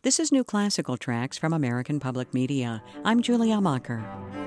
This is New Classical Tracks from American Public Media. I'm Julia Macher.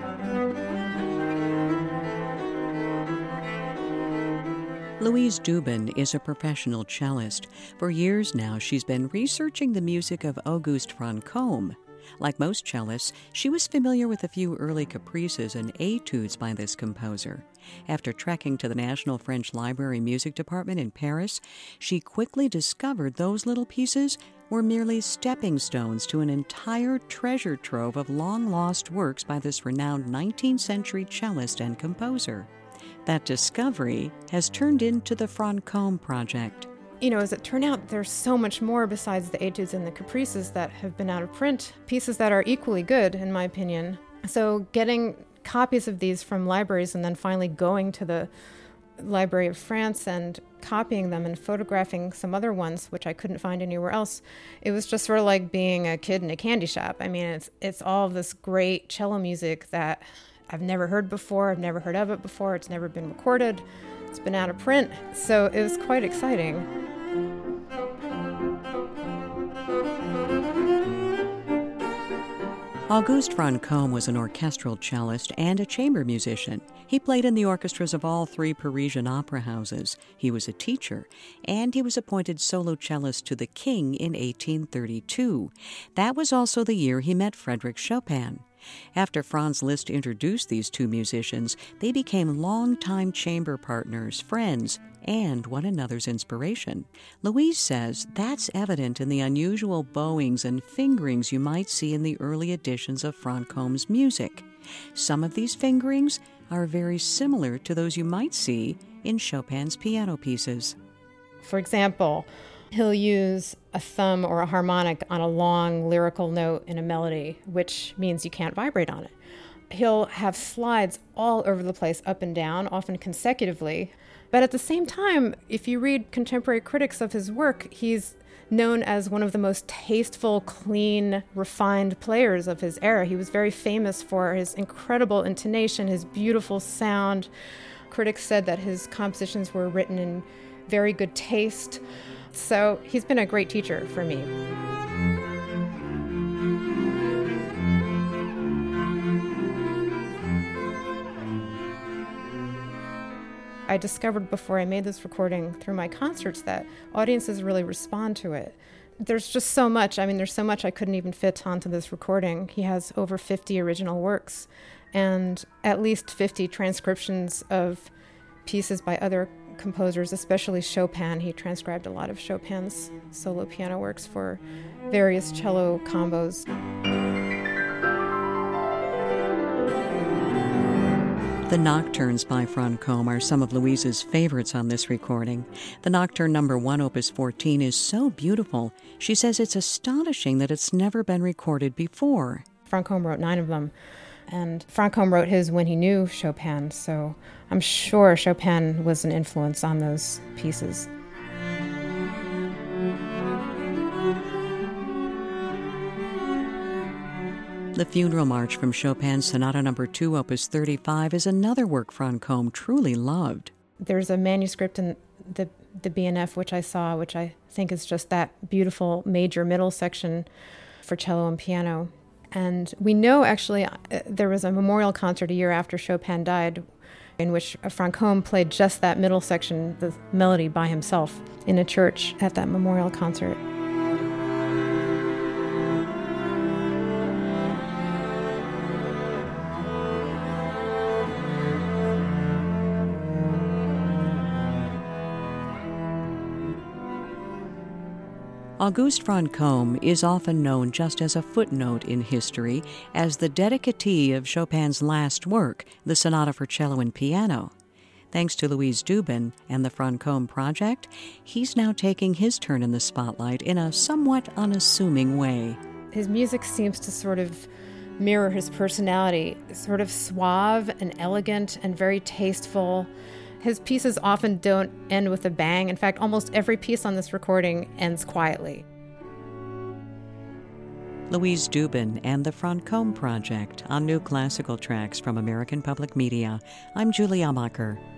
Louise Dubin is a professional cellist. For years now, she's been researching the music of Auguste Franchomme. Like most cellists, she was familiar with a few early caprices and etudes by this composer. After trekking to the National French Library Music Department in Paris, she quickly discovered those little pieces were merely stepping stones to an entire treasure trove of long-lost works by this renowned 19th century cellist and composer. That discovery has turned into the Franchomme Project. As it turned out, there's so much more besides the etudes and the caprices that have been out of print, pieces that are equally good, in my opinion. So getting copies of these from libraries and then finally going to the Library of France and copying them and photographing some other ones, which I couldn't find anywhere else, it was just sort of like being a kid in a candy shop. I mean, it's all of this great cello music that I've never heard before. I've never heard of it before. It's never been recorded. It's been out of print. So it was quite exciting. Auguste Franchomme was an orchestral cellist and a chamber musician. He played in the orchestras of all three Parisian opera houses. He was a teacher, and he was appointed solo cellist to the king in 1832. That was also the year he met Frédéric Chopin. After Franz Liszt introduced these two musicians, they became longtime chamber partners, friends, and one another's inspiration. Louise says that's evident in the unusual bowings and fingerings you might see in the early editions of Franchomme's music. Some of these fingerings are very similar to those you might see in Chopin's piano pieces. For example, he'll use a thumb or a harmonic on a long lyrical note in a melody, which means you can't vibrate on it. He'll have slides all over the place, up and down, often consecutively. But at the same time, if you read contemporary critics of his work, he's known as one of the most tasteful, clean, refined players of his era. He was very famous for his incredible intonation, his beautiful sound. Critics said that his compositions were written in very good taste. So he's been a great teacher for me. I discovered before I made this recording through my concerts that audiences really respond to it. There's just so much. I mean, there's so much I couldn't even fit onto this recording. He has over 50 original works and at least 50 transcriptions of pieces by other composers, especially Chopin. He transcribed a lot of Chopin's solo piano works for various cello combos. The Nocturnes by Franchomme are some of Louise's favorites on this recording. The Nocturne No. 1, Opus 14, is so beautiful. She says it's astonishing that it's never been recorded before. Franchomme wrote 9 of them, and Franchomme wrote his when he knew Chopin, so I'm sure Chopin was an influence on those pieces. The Funeral March from Chopin's Sonata No. 2, Opus 35, is another work Franchomme truly loved. There's a manuscript in the BNF which I saw, which I think is just that beautiful major middle section for cello and piano. And we know, actually, there was a memorial concert a year after Chopin died in which Franchomme played just that middle section, the melody, by himself in a church at that memorial concert. Auguste Franchomme is often known just as a footnote in history as the dedicatee of Chopin's last work, the Sonata for Cello and Piano. Thanks to Louise Dubin and the Franchomme Project, he's now taking his turn in the spotlight in a somewhat unassuming way. His music seems to sort of mirror his personality, sort of suave and elegant and very tasteful. His pieces often don't end with a bang. In fact, almost every piece on this recording ends quietly. Louise Dubin and the Franchomme Project on New Classical Tracks from American Public Media. I'm Julia Macher.